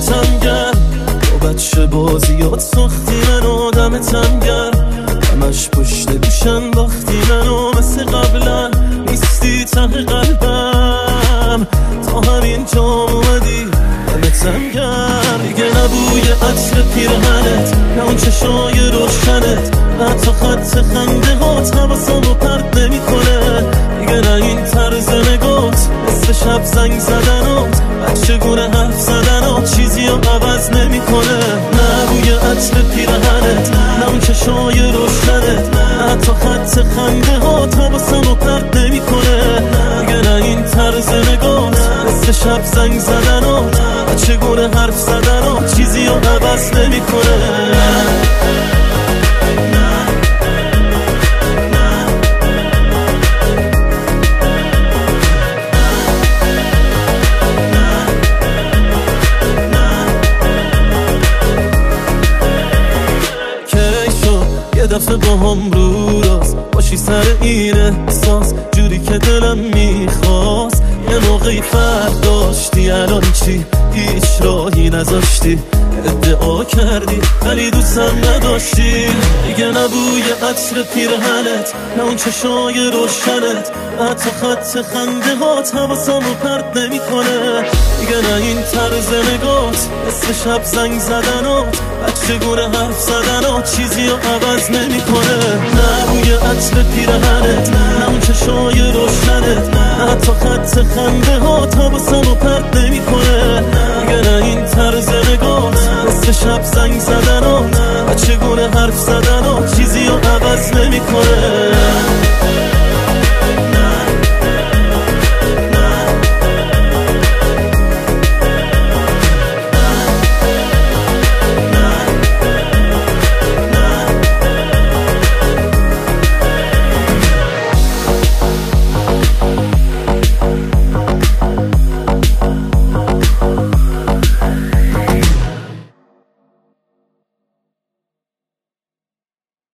دمتم گرم، با بچه بازیات ساختی منو دمتم گرم، همش پشت گوشم باختی منو مثل قبلا نیستی ته قلبم، تا همین جا اومدی دمتم گرم. دیگه نبوی عطر پیرهنت، نه اون چشای روشنت، حتی خط خنده هات حواسمو پرت نمیکنه، دیگه نه این طرز نگات مثل شب زنگ زدنات، بچه گونه حرف زدنات چیزی رو عوض نمیکنه. نه بوی عطر پیرهنت، نه اون چشای روشنت، حتی خط خنده هات حواسمو پرت نمیکنه، دیگه نه این طرز نگات مثل شب زنگ زدنات، بچه گونه حرف زدنات چیزی رو عوض نمیکنه. یه دفعه با هم رو راست باشی سر این احساس، جوری که دلم میخواست. یه موقعی فرق داشتی، الان چی؟ هیچ راهی نذاشتی، ادعا کردی ولی دوستم نداشتی. دیگه نبوی عطر پیرهنت، نه اون چشای روشنت، حتی خط خنده هات حواسمو پرت نمیکنه، دیگه نه این طرز نگات مثل شب زنگ زدنات، بچه گونه حرف زدنات چیزی رو عوض نمیکنه. نه بوی عطر پیرهنت، نه اون چشای روشنت، حتی خط خنده هات حواسمو پرت نمیکنه، دیگه نه این طرز نگات مثل شب زنگ زدنات، بچه گونه حرف زدنات چیزی رو عوض نمیکنه.